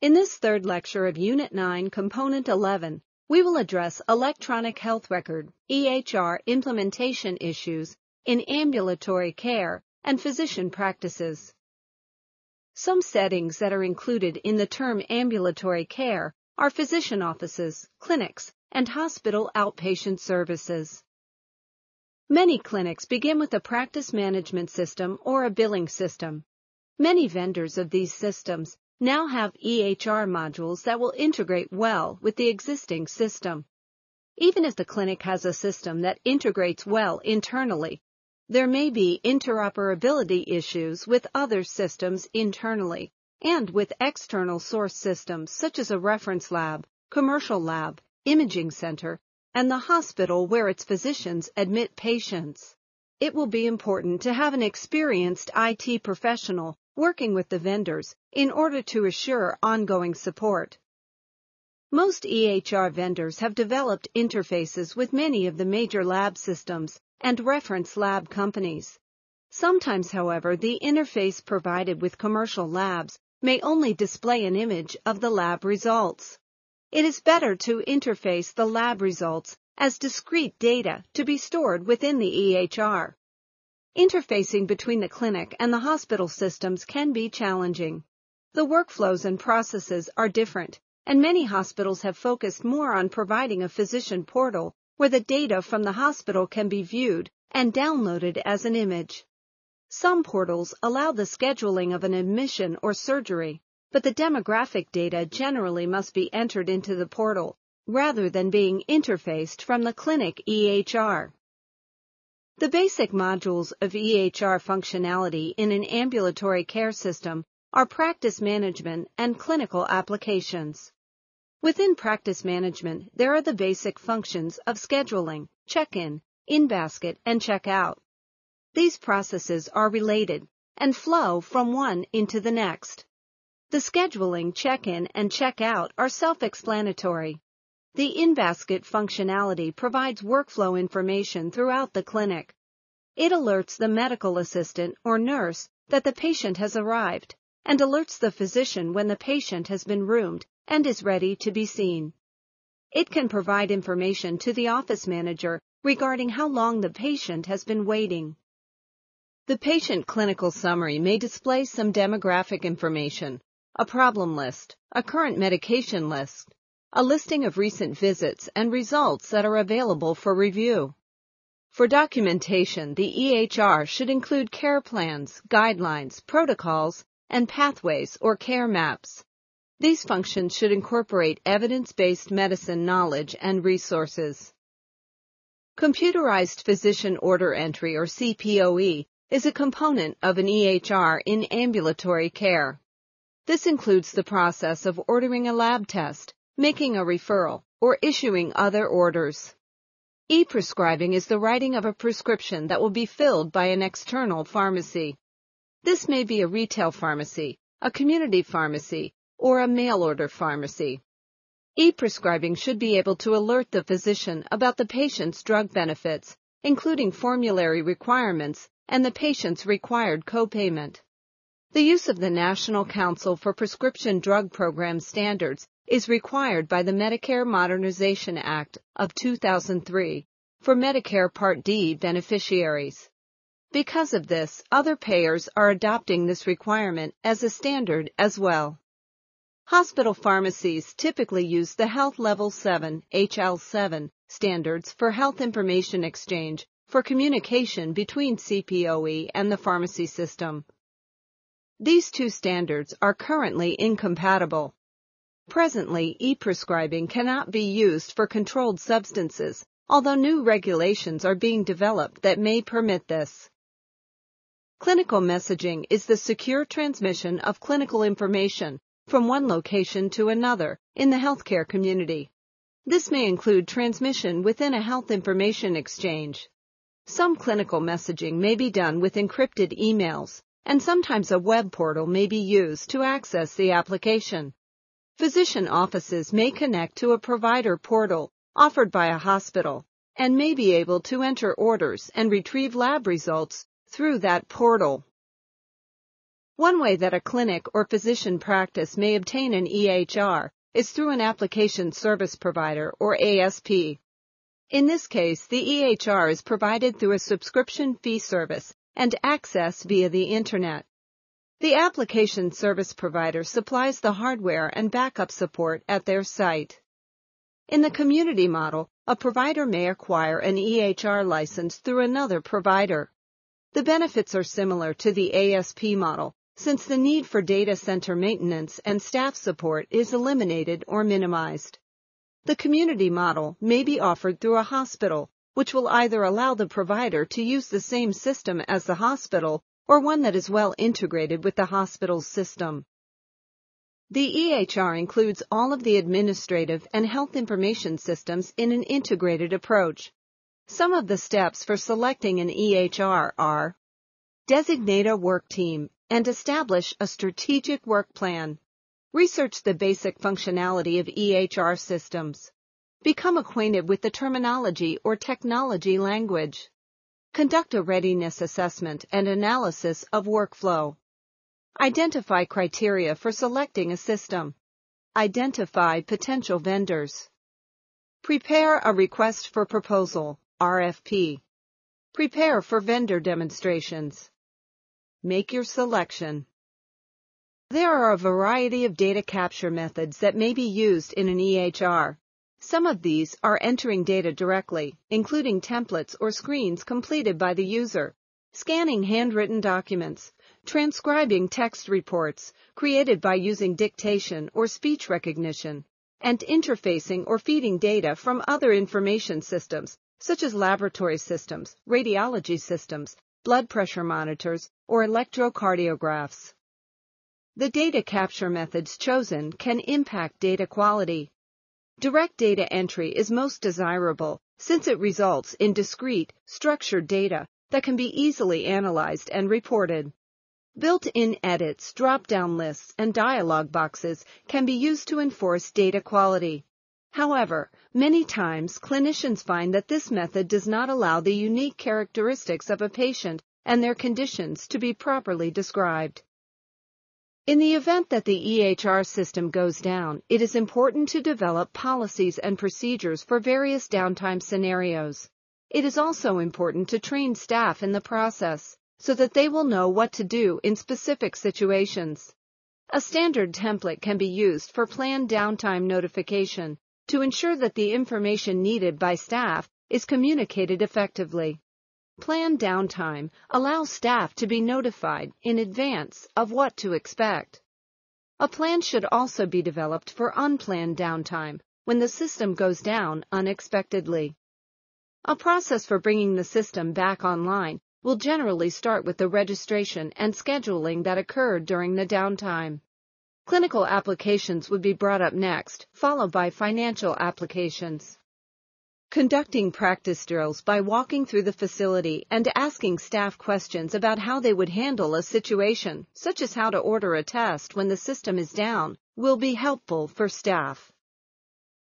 In this third lecture of Unit 9, Component 11, we will address Electronic Health Record (EHR) implementation issues in ambulatory care and physician practices. Some settings that are included in the term ambulatory care are physician offices, clinics, and hospital outpatient services. Many clinics begin with a practice management system or a billing system. Many vendors of these systems now have EHR modules that will integrate well with the existing system. Even if the clinic has a system that integrates well internally, there may be interoperability issues with other systems internally and with external source systems such as a reference lab, commercial lab, imaging center, and the hospital where its physicians admit patients. It will be important to have an experienced IT professional working with the vendors in order to assure ongoing support. Most EHR vendors have developed interfaces with many of the major lab systems and reference lab companies. Sometimes, however, the interface provided with commercial labs may only display an image of the lab results. It is better to interface the lab results as discrete data to be stored within the EHR. Interfacing between the clinic and the hospital systems can be challenging. The workflows and processes are different, and many hospitals have focused more on providing a physician portal where the data from the hospital can be viewed and downloaded as an image. Some portals allow the scheduling of an admission or surgery, but the demographic data generally must be entered into the portal rather than being interfaced from the clinic EHR. The basic modules of EHR functionality in an ambulatory care system are practice management and clinical applications. Within practice management, there are the basic functions of scheduling, check-in, in-basket, and check-out. These processes are related and flow from one into the next. The scheduling, check-in, and check-out are self-explanatory. The in-basket functionality provides workflow information throughout the clinic. It alerts the medical assistant or nurse that the patient has arrived and alerts the physician when the patient has been roomed and is ready to be seen. It can provide information to the office manager regarding how long the patient has been waiting. The patient clinical summary may display some demographic information, a problem list, a current medication list, a listing of recent visits and results that are available for review. For documentation, the EHR should include care plans, guidelines, protocols, and pathways or care maps. These functions should incorporate evidence-based medicine knowledge and resources. Computerized physician order entry or CPOE is a component of an EHR in ambulatory care. This includes the process of ordering a lab test, making a referral, or issuing other orders. E-prescribing is the writing of a prescription that will be filled by an external pharmacy. This may be a retail pharmacy, a community pharmacy, or a mail-order pharmacy. E-prescribing should be able to alert the physician about the patient's drug benefits, including formulary requirements and the patient's required copayment. The use of the National Council for Prescription Drug Program standards is required by the Medicare Modernization Act of 2003 for Medicare Part D beneficiaries. Because of this, other payers are adopting this requirement as a standard as well. Hospital pharmacies typically use the Health Level 7 (HL7) standards for health information exchange for communication between CPOE and the pharmacy system. These two standards are currently incompatible. Presently, e-prescribing cannot be used for controlled substances, although new regulations are being developed that may permit this. Clinical messaging is the secure transmission of clinical information from one location to another in the healthcare community. This may include transmission within a health information exchange. Some clinical messaging may be done with encrypted emails, and sometimes a web portal may be used to access the application. Physician offices may connect to a provider portal offered by a hospital and may be able to enter orders and retrieve lab results through that portal. One way that a clinic or physician practice may obtain an EHR is through an application service provider or ASP. In this case, the EHR is provided through a subscription fee service and access via the Internet. The application service provider supplies the hardware and backup support at their site. In the community model, a provider may acquire an EHR license through another provider. The benefits are similar to the ASP model, since the need for data center maintenance and staff support is eliminated or minimized. The community model may be offered through a hospital, which will either allow the provider to use the same system as the hospital or one that is well integrated with the hospital's system. The EHR includes all of the administrative and health information systems in an integrated approach. Some of the steps for selecting an EHR are: designate a work team and establish a strategic work plan. Research the basic functionality of EHR systems. Become acquainted with the terminology or technology language. Conduct a readiness assessment and analysis of workflow. Identify criteria for selecting a system. Identify potential vendors. Prepare a request for proposal, RFP. Prepare for vendor demonstrations. Make your selection. There are a variety of data capture methods that may be used in an EHR. Some of these are entering data directly, including templates or screens completed by the user, scanning handwritten documents, transcribing text reports created by using dictation or speech recognition, and interfacing or feeding data from other information systems, such as laboratory systems, radiology systems, blood pressure monitors, or electrocardiographs. The data capture methods chosen can impact data quality. Direct data entry is most desirable since it results in discrete, structured data that can be easily analyzed and reported. Built-in edits, drop-down lists, and dialog boxes can be used to enforce data quality. However, many times clinicians find that this method does not allow the unique characteristics of a patient and their conditions to be properly described. In the event that the EHR system goes down, it is important to develop policies and procedures for various downtime scenarios. It is also important to train staff in the process so that they will know what to do in specific situations. A standard template can be used for planned downtime notification to ensure that the information needed by staff is communicated effectively. Planned downtime allows staff to be notified in advance of what to expect. A plan should also be developed for unplanned downtime when the system goes down unexpectedly. A process for bringing the system back online will generally start with the registration and scheduling that occurred during the downtime. Clinical applications would be brought up next, followed by financial applications. Conducting practice drills by walking through the facility and asking staff questions about how they would handle a situation, such as how to order a test when the system is down, will be helpful for staff.